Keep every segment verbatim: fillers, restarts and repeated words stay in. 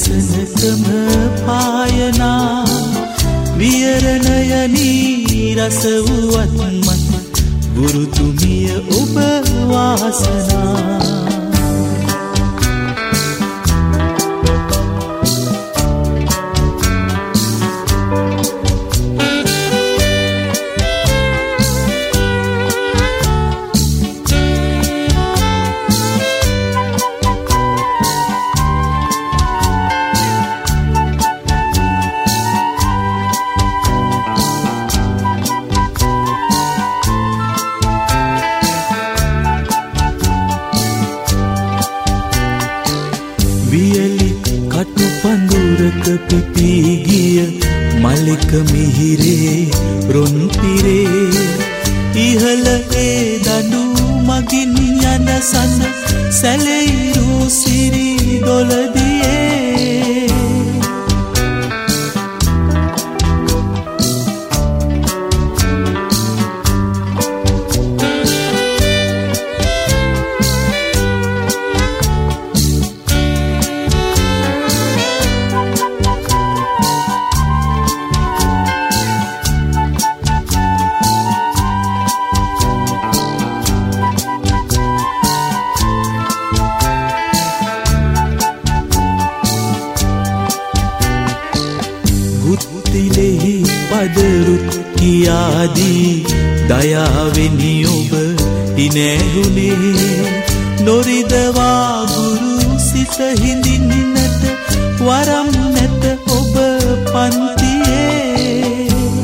උදෑසනකම පායනා වියරණය රස වුවත් මත ගුරුතුමිය ඔබ වාසනා. වියලි කටු පඳුරක පිපී ගිය මල්ලික මිහිරේ රොන් පිරේ ඉහළ ඒ දඬු මගින් යන සඳ සැලෙයිරු සිරි දොළදියේ ගුත්තිලෙහි පදරුත් කියාදී දයාවෙනි ඔබ ඉනැහුනේ නොරිදවා ගුරු සිත හිඳින්නට වරම් නැත ඔබ පන්තියේ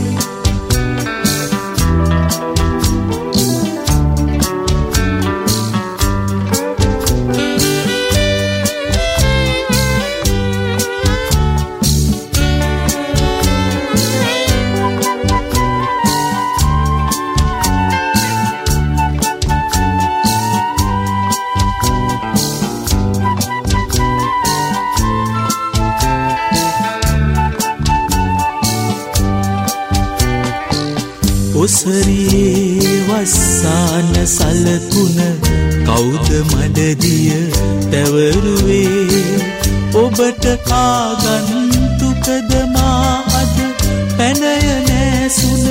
ඔසරියේ වස්සාන සලකුණ කවුද මඩදිය තැවරුවේ ඔබට ආගන්තුකද මා අද පැනය නෑසුන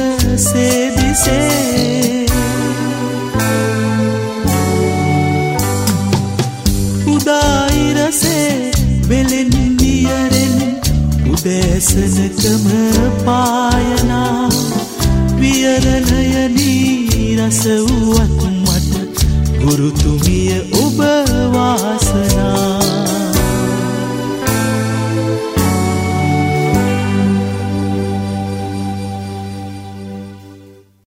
සේදිසේ උදායිරසේ වෙලෙන් නියරෙන් උදෑසනකම පා